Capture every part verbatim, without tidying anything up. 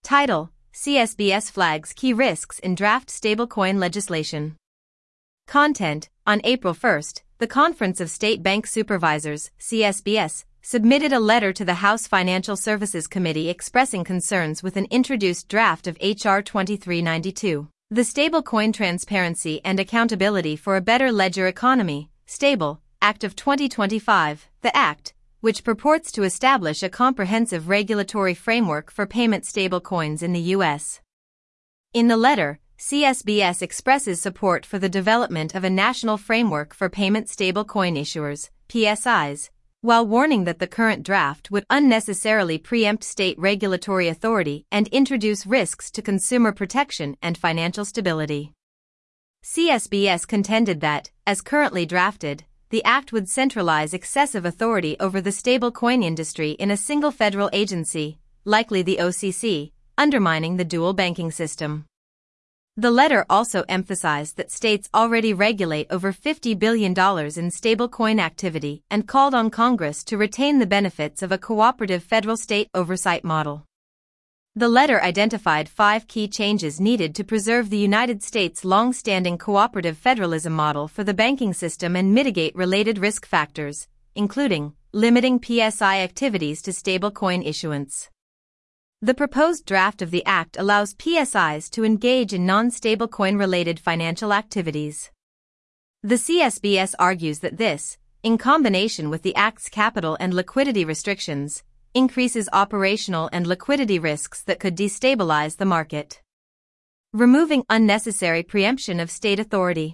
Title: C S B S flags key risks in draft stablecoin legislation. Content: On April first, the Conference of State Bank Supervisors, C S B S, submitted a letter to the House Financial Services Committee expressing concerns with an introduced draft of H R twenty-three ninety-two. The Stablecoin Transparency and Accountability for a Better Ledger Economy, Stable, Act of twenty twenty-five, the Act, which purports to establish a comprehensive regulatory framework for payment stablecoins in the U S. In the letter, C S B S expresses support for the development of a national framework for payment stablecoin issuers, P S Is, while warning that the current draft would unnecessarily preempt state regulatory authority and introduce risks to consumer protection and financial stability. C S B S contended that, as currently drafted, the act would centralize excessive authority over the stablecoin industry in a single federal agency, likely the O C C, undermining the dual banking system. The letter also emphasized that states already regulate over fifty billion dollars in stablecoin activity and called on Congress to retain the benefits of a cooperative federal-state oversight model. The letter identified five key changes needed to preserve the United States' long-standing cooperative federalism model for the banking system and mitigate related risk factors, including limiting P S I activities to stablecoin issuance. The proposed draft of the Act allows P S Is to engage in non-stablecoin-related financial activities. The C S B S argues that this, in combination with the Act's capital and liquidity restrictions, increases operational and liquidity risks that could destabilize the market. Removing unnecessary preemption of state authority.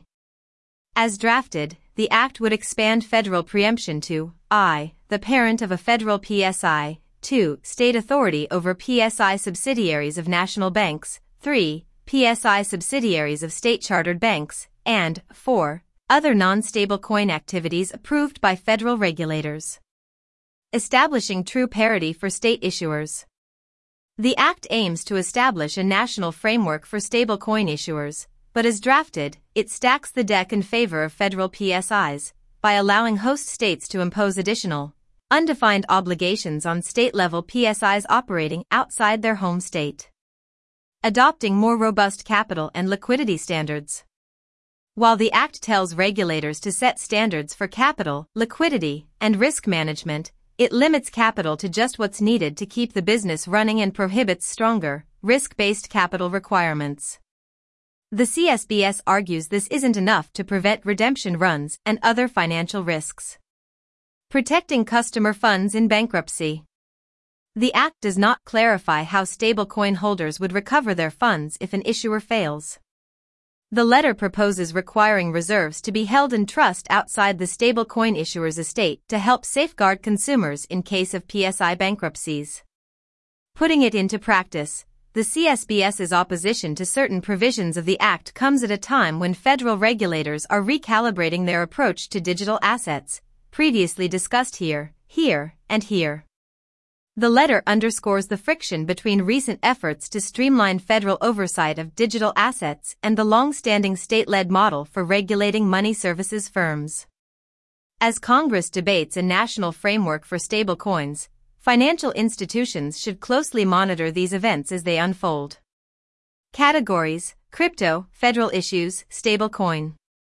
As drafted, the Act would expand federal preemption to I, the parent of a federal P S I, two, state authority over P S I subsidiaries of national banks, three, P S I subsidiaries of state-chartered banks, and four, other non-stablecoin activities approved by federal regulators. Establishing true parity for state issuers. The Act aims to establish a national framework for stablecoin issuers, but as drafted, it stacks the deck in favor of federal P S Is by allowing host states to impose additional, undefined obligations on state-level P S Is operating outside their home state. Adopting more robust capital and liquidity standards. While the Act tells regulators to set standards for capital, liquidity, and risk management, it limits capital to just what's needed to keep the business running and prohibits stronger, risk-based capital requirements. The C S B S argues this isn't enough to prevent redemption runs and other financial risks. Protecting customer funds in bankruptcy. The Act does not clarify how stablecoin holders would recover their funds if an issuer fails. The letter proposes requiring reserves to be held in trust outside the stablecoin issuer's estate to help safeguard consumers in case of P S I bankruptcies. Putting it into practice, the C S B S's opposition to certain provisions of the Act comes at a time when federal regulators are recalibrating their approach to digital assets, previously discussed here, here, and here. The letter underscores the friction between recent efforts to streamline federal oversight of digital assets and the long-standing state-led model for regulating money services firms. As Congress debates a national framework for stablecoins, financial institutions should closely monitor these events as they unfold. Categories: Crypto, Federal Issues, Stablecoin.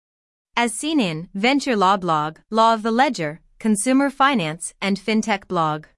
As seen in Venture Law Blog, Law of the Ledger, Consumer Finance, and FinTech Blog.